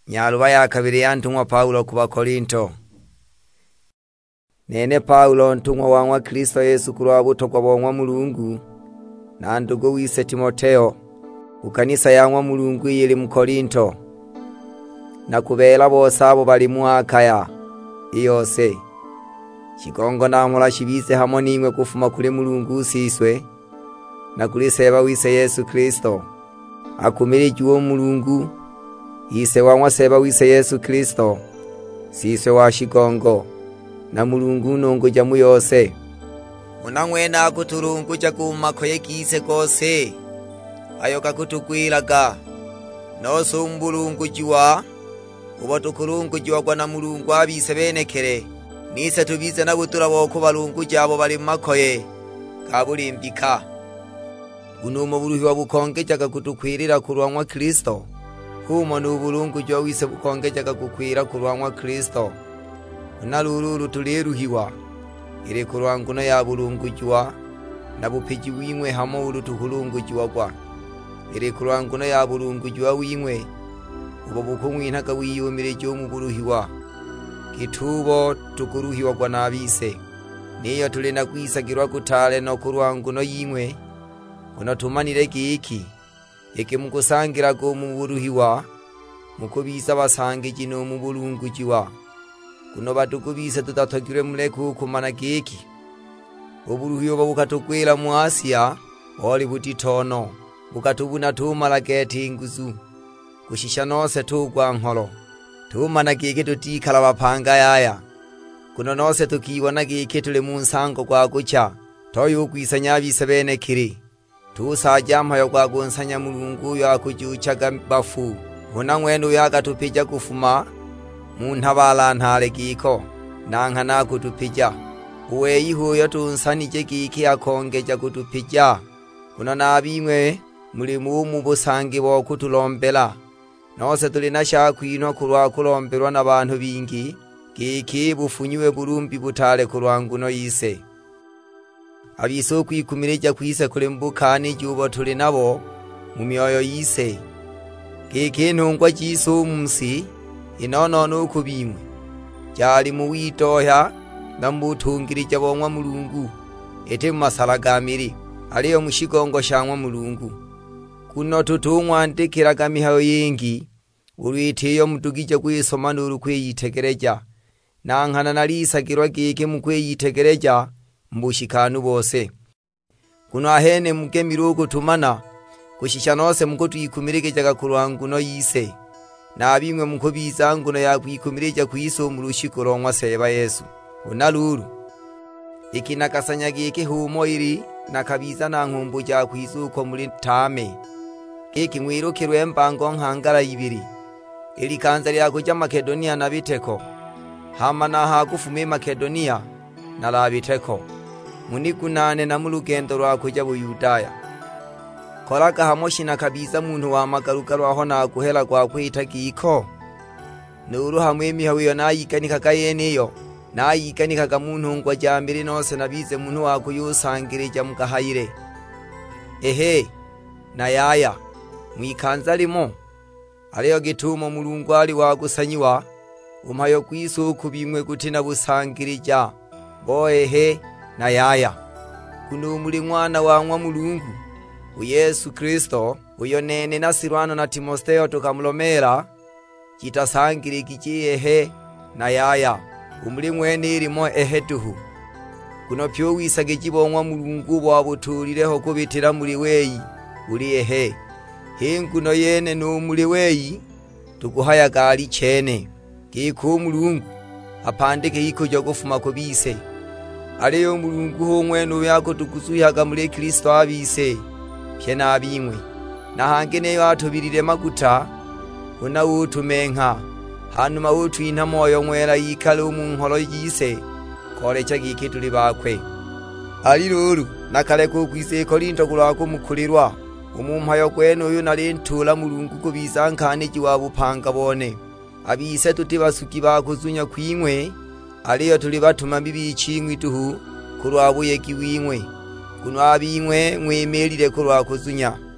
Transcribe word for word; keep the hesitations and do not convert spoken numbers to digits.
Nyaluba ya kabiri ya ntumwa Paulo kuba Korinto. Nene Paulo ntumwa wangwa Kristo Yesu kulwa buto kwa bongwa Mulungu na ndugu wise Timoteo ukanisa yangwa Mulungu yili mu Korinto na kubela bose abo bali mu Akaya iyose Chikongo na mula shibise hamo nimwe kufuma kule Mulungu siswe na kule seba wise Yesu Kristo akumiri juo Mulungu ise wangwa seba wise Yesu Kristo siswe wa Chikongo na Mulungu nongo jamu yose unangwena kuturungu jakumako yekise kose ayoka kutukwiraga no sumbulungu jiwa ubo tukurungu jiwa kwa na Mulungu abise benekere nise tubize na butura boko balungu jabo bali makoye kabulimbika unumo buruhi wa bukongejaga kutukwirira kurwanywa Kristo humo n'ubulungu jwa wise bukongejaga kukwira kurwanywa Kristo unalululu tuliruhiwa ire kurwanguno ya bulungu jwa na bupiji wimwe hamo ulutuhulungu jwa kwa ire kurwanguno ya bulungu jwa wimwe ubo bukumwinaka wiyumire jyo mu buruhiwa kitubo tukuruhiwa kwa nabise niyo tulina kwisagirwa kutale no kurwanguno yimwe unatumanire kiki iki mukusangira go mu buruhiwa mukubisa basange jino mu bulungu jwa kuno batukubise tutatagire muleku kumana kiki uburuhiyo bukatukwira mu Asia oli butitono bukatubuna tumala keti nguzu kushisha nose tugwa nkolo tumana kiki tutikala bapanga yaya kuno nose tukibona kiki tuli mu nsango kwa guca toyo kwisanya bise bene kiri tusajampa yo kwa gunsanya Mulungu yo akujucaga bafu unangwenu yakatupija kufuma muntabala ntale giko nanka nakutupija uwe yihuyo tunsanije giki akongeja kutupija kuno nabimwe muri mu busangi bo kutulombela nose tulina shakwinwa kurwa kulombelwa nabantu bingi giki bufunywe burumbi butale kurwanguno yise abiso kwikumireja kwise kulembukani jubo tuli nabo mu myoyo yise giki ntungwa jiso mumsi inono nukubimwe cyari mu witoya ndambutungirije bongwa Mulungu ete mu masalagamiri aliyo mushigongo shangwa Mulungu kuno tutungwa ndikiraga mihayo yingi urwitiyo mutugije kwisoma nuru kwiyitegereja nankana nalisagirwa gike mu kwiyitegereja mbushikanu bose kuno ahene mugemiruko tumana kushisha nose mukotu yikumiregejaga kurwanguno yise na bimwe mukubiza nguno yakwikumireja kwiso mu rushiko ronwa seba Yesu unaluru ikinakasanya gike humo iri nakabiza na nkumbu ja kwisuko muri tame iki mwirukirwe mbango nkangara ibiri ili kanza lya kuja Makedonia na biteko hama na hakufume Makedonia na la biteko munikunane na mulugendo rwa kuja Buyudaya koraka hamoshi na kabiza muntu wa magaruka rwaho na guhera kwa kwita giko nuru hamwe mihawiyo nayikanika kayeniyo nayikanika ga muntu ngwa jambere nose nabize muntu wa kuyusangirija mukahayire ehe na yaya mwikanza limo aliyo gitumo Mulungu ali wagusanyiwa umayo kwisuku bimwe gutina busangirija bo ehe na yaya kuno muri mwana wangwa Mulungu Yesu Kristo uyo nene na Silwano na Timotheo tukamulomera kitasangire kikiye he na yaya umuri mwene irimo ehetuhu kuno pyo wisage kibonwa Mulungu bwa buturireho kubitira muri weyi uri ehe hinguno yene no muri weyi tuguhaya gali chene giku Mulungu apandike yiko jo gufuma ko bise aliyo Mulungu ho mwene yako tukusuyaga muri Kristo abise pyena abimwe nahangene yatubirire maguta una utumenka hanuma utwinta moyo mwera yikale mu nkoro yise korecha giki tuli bakwe ali ruru nakale ko kwise Korinto kulako mukulirwa umumpayo kwene uyu nari ntula Mulungu kubizankane jiwabupanga bone abise tutibasuki bakuzunya kwimwe aliyo tuli batuma bibicimwe tuhu kurwabuye kiwimwe kuno abimwe mwemerire kurwa kuzunya